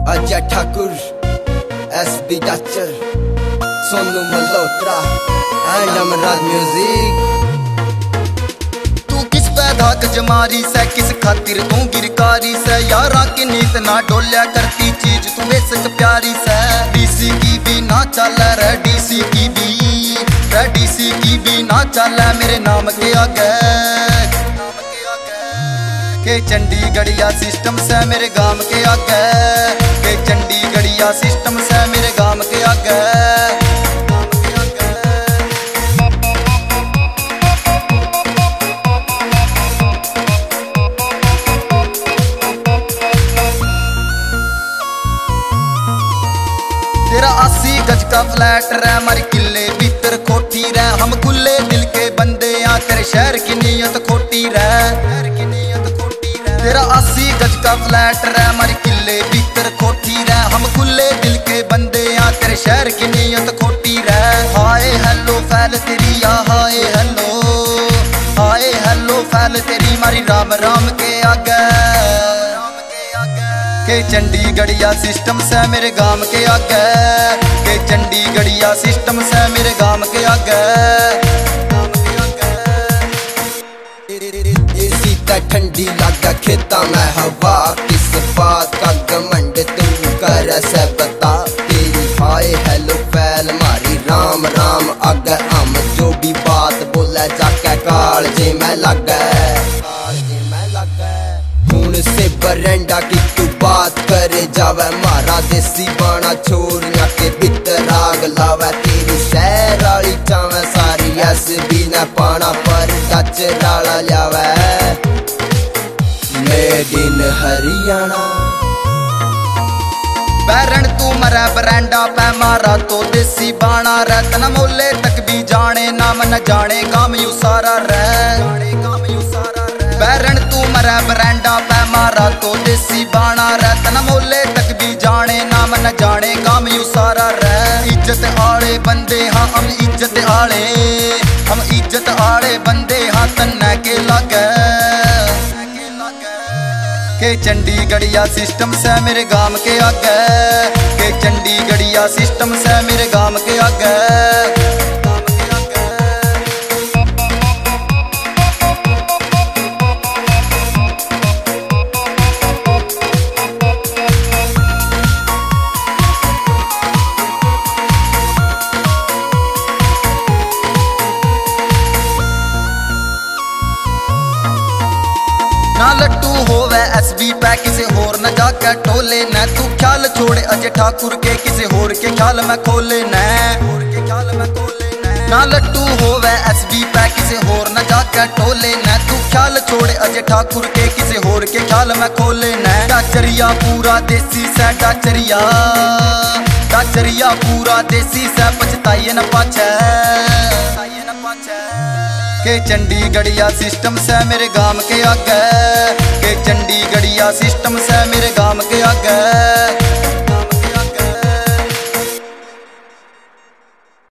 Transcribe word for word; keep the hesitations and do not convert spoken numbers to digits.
Ajay Thakur, S B डाचर, Sonu Malhotra and Amraj music. तू किस पैदा जमारी से, किस खातिर तू गिरकारी से, यारा की नीत ना डोलिया करती चीज तू बेसक प्यारी से। डीसी की भी ना चल रे, डीसी की भी रे, डीसी की भी ना चल मेरे नाम के आगे के चंडीगढ़िया सिस्टम से मेरे गांव के आगे, के चंडीगढ़िया सिस्टम से मेरे गांव के आगे। तेरा अस्सी गज का फ्लैट रे, हमारी किले भीतर कोठी रे, हम खुले दिल के बंदे आ, तेरे शहर की नीयत खोटी रे। तेरा अस्सी गज का फ्लैट रे, हमारी किले भीतर कोठी रे, हम खुले दिल के बंदे आ, तेरे शहर की नीयत खोटी रे। हाय हेलो फैल तेरी या हाय हेलो, हाय हेलो फैल तेरी मारी राम राम के आगे, के चंडीगढ़िया सिस्टम से मेरे गांव के आगे, के चंडीगढ़िया सिस्टम से मेरे गांव के आगे। ठंडी लागा खेता में हवा, किस बात का घमंड तू कर से बता। तेरी हाय हेलो फैल मारी राम राम आगे, हम जो भी बात बोले जाके काल जे मैं लगे, खून से बरंडा की तू बात करे जावे, मारा देसी बाना छोरिया के भीतर आग लावे। तेरी शहर वाली चावे सारी एस बी न पाना पर टच डाला जावे। मेड इन हरियाणा बैरन तू मरा बरंडा पे मारा तो देसी बाना रे, तना मोले तक भी जाने नाम न जाने काम यू सारा रे। बैरन तू मरा बरंडा पे मारा तो देसी बाना रे, तना मोले तक भी जाने नाम न जाने काम यू सारा रे। इज्जत आले बंदे हाँ हम इज्जत आले, हम इज्जत आले बंदे हाँ तन्ने के लगे, के चंडीगढ़िया सिस्टम से मेरे गांव के आगे, के चंडीगढ़िया सिस्टम से मेरे गांव के आगे। ना लट्टू होवे एस बी पे किसे होर न जाके टोले न, तू ख्याल छोड़े अजय ठाकुर के किसे होर के ख्याल में खोले न। ना लट्टू होवे एस बी पे किसे होर न जाके टोले न, तू ख्याल छोड़े अजय ठाकुर के किसे होर के ख्याल में खोले न। डाचरिया पूरा देसी से डाचरिया, डाचरिया पूरा देसी से पछताइए न पाछे, के चंडीगढ़िया सिस्टम से मेरे गांव के आगे, के चंडीगढ़िया सिस्टम से मेरे